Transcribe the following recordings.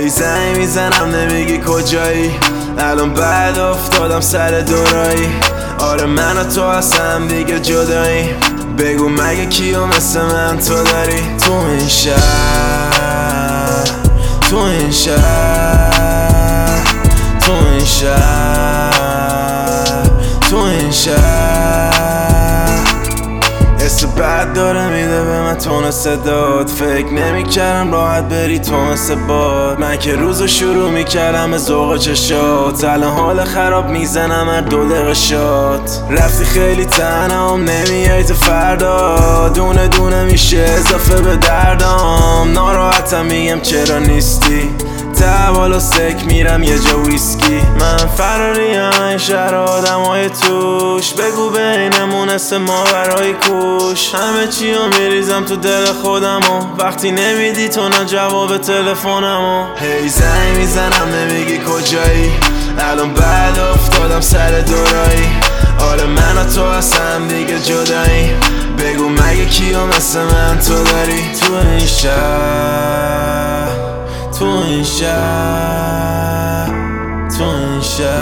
هی زنگ میزنم نمیگی کجایی، الان بعد افتادم سر دورایی. آره من و تو اصلا دیگه جدایی، بگو مگه کیو مثل من تو داری؟ تو این شهر، تو این شهر، تو این شهر، تو این شهر. حس بد داره میده به من تون صدات، فکر نمیکردم راحت بری تو مثل باد. من که روزو شروع میکردم به ذوق چشات، الان حال خراب میزنم هر 2 دقیقه شات. رفتی خیلی تنهام نمیای تا فردا، دونه دونه میشه اضافه به دردام. ناراحتم میگم چرا نیستی، بالا سک میرم یه جا ویسکی. من فراریم این شهر آدمای توش، بگو بینمون اسم ما برای کوش. همه چیو میریزم تو دل خودمو، وقتی نمیدی تو نه جواب تلفنمو. هی زنگ میزنم نمیگی کجایی، الان بعد افتادم سر دورایی. آره من و تو اصلا دیگه جدایی، بگو مگه کیو مثل من تو داری؟ تو این شهر، تو این شهر، تو این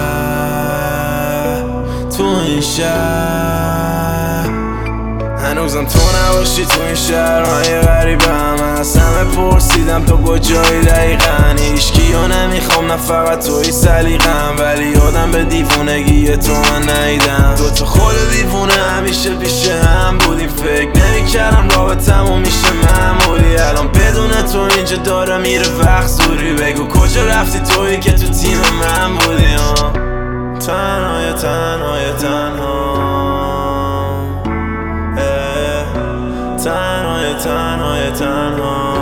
شهر، تو این شهر. هنوزم تو نباشی تو این شهر، من یه غریبم. از همه پرسیدم تو کجایی دقیقا، هیچکیو نمیخوام نه فقط توی سلیقم. ولی یادم به دیوونگی تو من نیدم، دوتا خود دیوونه همیشه پیش هم بودیم. فکر نمیکردم رابطمون میشه معمولی، الان بدون تو اینجا داره میره وقت زوری. بگو کجا رفتی تویی که تو تیم من بودی؟ تنهای تنهای تنها، تنهای تنهای تنها.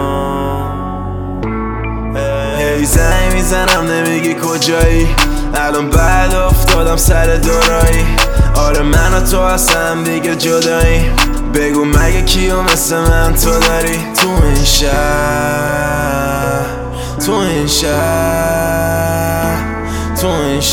هی زنگ میزنم نمیگی کجایی، الان بعد افتادم سر دورایی. آره من و تو اصلا دیگه جدایی، بگو مگه کیو مثل من تو داری؟ تو این شهر، تو این شهر، تو این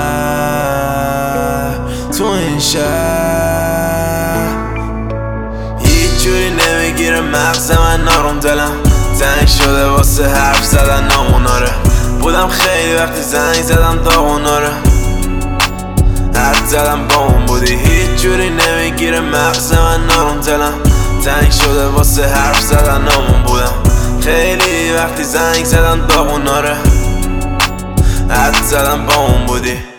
شهر، تو این شهر. هیچ جوری نمیگیره مغز من نارم، دلم تنگ شده واسه حرف زدن ناموناره. بودم خیلی وقتی زنگ زدم داغوناره، حد زدم با اون بودی. هیچ جوری نمیگیره مغز من نارم، دلم تنگ شده واسه حرف زدن نامون. بودم خیلی وقتی زنگ زدم داغوناره، حد زدم با اون بودی.